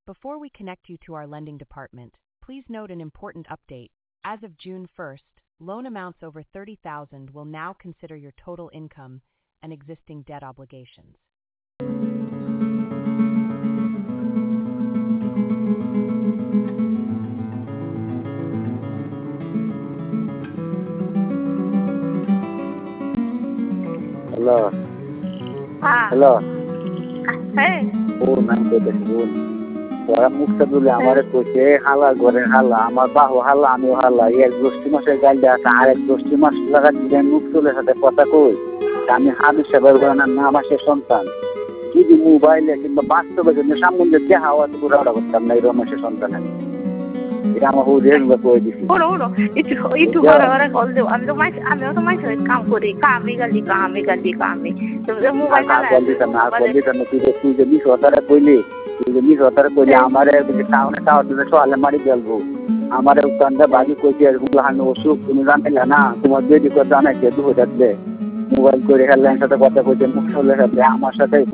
Before we connect you to our lending department, please note an important update. As of June 1st, loan amounts over $30,000 will now consider your total income and existing debt obligations. Hello, হ্যাঁ, hello, হ্যাঁ, বোন আমি কইতেছি বোন। তোরা মুখটা তুলে আমারে কইছে হালা ঘরের হালা, আমার বাহু হালা আমিও হালা, এক গোষ্ঠী মাসের গাইলে আছে আর এক গোষ্ঠী মাস লাগা দিলে মুখ তুলে সাথে কথা কই। আমি হাবিজ সাহেবের ঘরানার নাম আসে সন্তান। যদি মোবাইলে কিংবা বাস্তবে যদি সামনে দেখা হওয়া তো পুরো করতাম না এই রমেশের সন্তান আমি। এটা আমার হুজুর কই দিছি। উনো উনো একটু ঘরে কল দেও। আমিও তো মাইসের কাম করি, কামে গালি তুমি মোবাইল আর কল দিতাম না তুই যে মিস হতারে কইলি আমারে টাউনে টাওয়ার দিলে সোয়ালে মারি গেলবো। আমারে উত্তরটা বাড়ি কইছে এরকম হানো অসুখ তুমি জানাইলে না, তোমার যদি কথা জানাইছে দু হাজার মোবাইল করে হেললাইন সাথে কথা কইছে মুখ চলে আমার সাথে